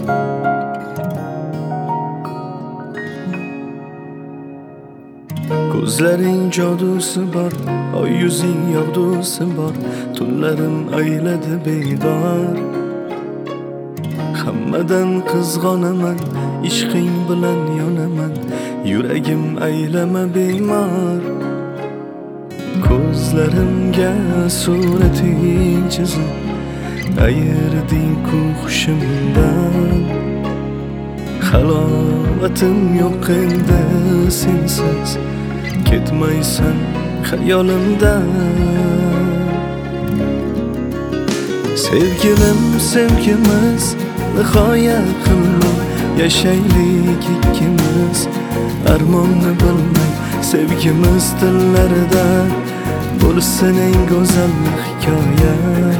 Ko'zlaring jodusi bor, oy yuzing yog'dusi bor, tunlarim ayladi bedor. Hammadan qizg'onaman, ishqing bilan yonaman, yuragim aylama bemor. Ko'zlarimga surating chizib, ayırding-ku hushimdan. Halovatim yo'q endi sensiz, ketmaysan xayolimdan. Sevgilim, sevgimiz nihoya qilma, yashaylik ikkimiz armonni bilmay. Sevgimiz tillarida bo'lsin eng go'zal hikoya.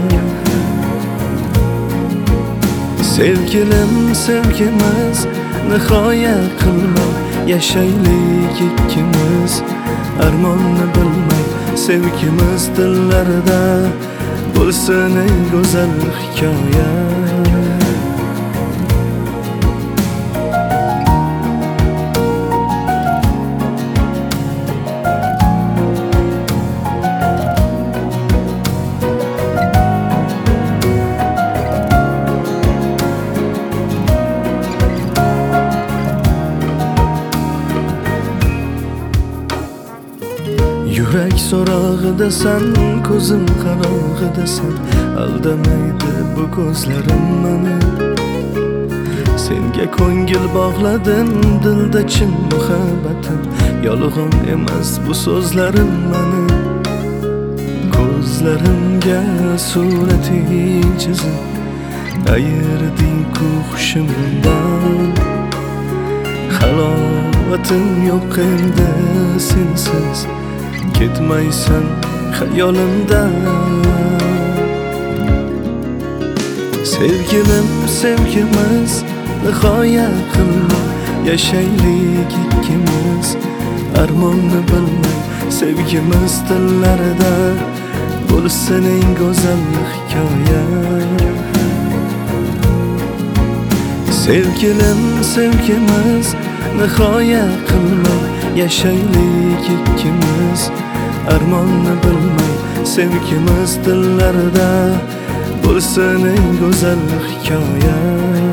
Sevgilim, sevgimiz nihoya qilma, yashaylik ikkimiz armonni bilmay. Sevgimiz dillarida bo'lsin eng go'zal hikoya. Yurak so'rog'idasan, ko'zim qarog'idasan, aldamaydi bu ko'zlarim meni. Senga ko'ngil bog'ladim, dilda chin muhabbatim, yolg'on emas bu so'zlarim meni. Ko'zlarimga surating chizib, ayırding-ku hushimdan. Halovatim yo'q endi sensiz, ketmaysan xayolimdan. Sevgilim, sevgimiz nihoya qilma, yashaylik ikkimiz armonni bilmay. Sevgimiz tillarida bo'lsin eng go'zal hikoya. Sevgilim, sevgimiz nihoya qilma, yashaylik ikkimiz armonni bilmay. Sevgimiz dillarida bo'lsin eng go'zal hikoya.